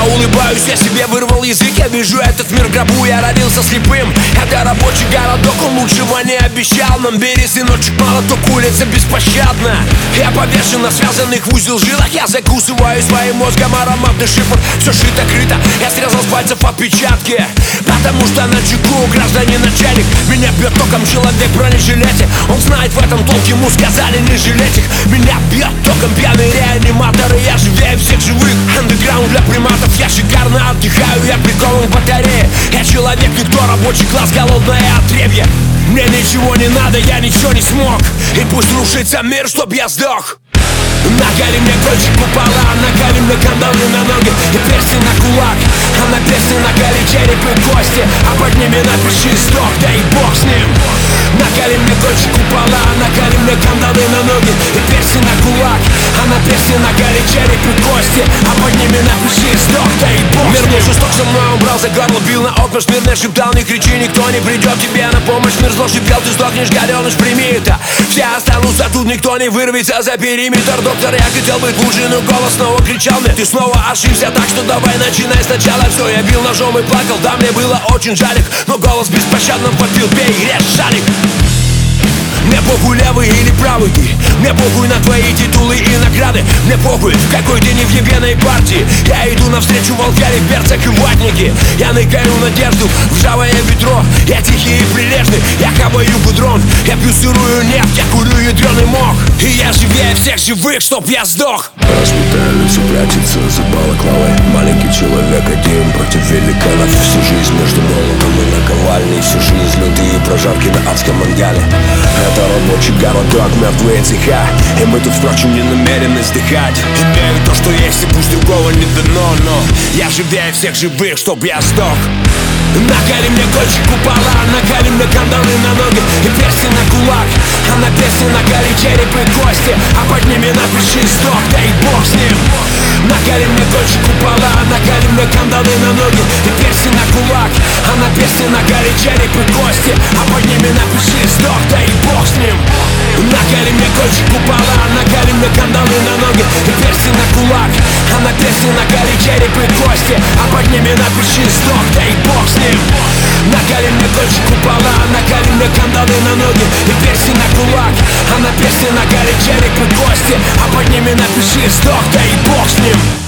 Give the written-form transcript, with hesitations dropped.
улыбаюсь, я себе вырвал язык. Я вижу этот мир в гробу, я родился слепым. Это рабочий городок, он лучшего не обещал нам. Березиночек, молоток, улица беспощадна. Я повешен на связанных в узел жилах. Я закусываю своим мозгом ароматный шифр. Все шито-крыто, я срезал с пальцев отпечатки. Потому что на чеку гражданин начальник. Меня бьет током человек в бронежилете. Он знает в этом толк, ему сказали не жалеть их. Меня бьет током пьяные реаниматоры. Я живее всех живых, андеграунд для приматов. Я шикарно отдыхаю, я прикован к батарее. Я человек, никто, рабочий класс, голодное отребье. Мне ничего не надо, я ничего не смог. И пусть рушится мир, чтоб я сдох. Накали мне кольчик купола, накали мне кандалы на ноги и перстень на кулак. А на перстне накали череп и кости, а под ними напиши сдох, да и бог с ним. Накали мне кольчик купола, накали мне кандалы на ноги и перстень на кулак. А на перстне накали череп и кости, а под ними напиши сдох, да и бог с ним. Мир был жесток со мной, он брал за горло, бил на окна, мир мне шептал, не кричи, никто не придет тебе на помощь. Мир зло шипел, ты сдохнешь, гаденыш, прими это. Все останутся тут, никто не вырвется за периметр. Доктор, я хотел быть лучше, но голос снова кричал мне: ты снова ошибся, так что давай начинай сначала. Все, я бил ножом и плакал, да, мне было очень жалик. Но голос беспощадно вопил: бей, режь, шарик. Мне похуй, левый или правый ты. Мне похуй на твои титулы и награды. Мне похуй, в какой ты не в ебеной партии. Я иду навстречу волкари в берцах и ватнике. Я ныкаю надежду в ржавое ведро. Я тихий и прилежный, я хаваю гудрон. Я пью сырую нефть, я курю ядреный мох. И я живее всех живых, чтоб я сдох. Разбитое лицо прячется за балаклавой. Маленький человек один против великанов. Всю жизнь между молотом и наковальней. Всю жизнь лютые прожарки на адском мангале. Это рабочий городок, мертвые цеха. И мы тут, впрочем, не намерены сдыхать. Имею то, что есть, и пусть другого не дано. Но я живее всех живых, чтоб я сдох. Накали мне кольчик купола, накали мне кандалы на ноги и перстень на кулак. А на перстне накали череп и кости, а под ними напиши сдох, да и бог с ним. Накали мне кольчик купола, накали мне кандалы на ноги и перстень на кулак. А на перстне накали череп и кости, а под ними напиши сдох, да и бог с ним. Накали мне кольчик купола, накали мне кандалы на ноги и перстень на кулак. А на перстне накали череп и кости, а под ними напиши сдох, да и бог с ним. Накали мне кольчик купола, накали мне кандалы на ноги и перстень на кулак. А на перстне накали череп и кости, а под ними напиши сдох, да и бог с ним.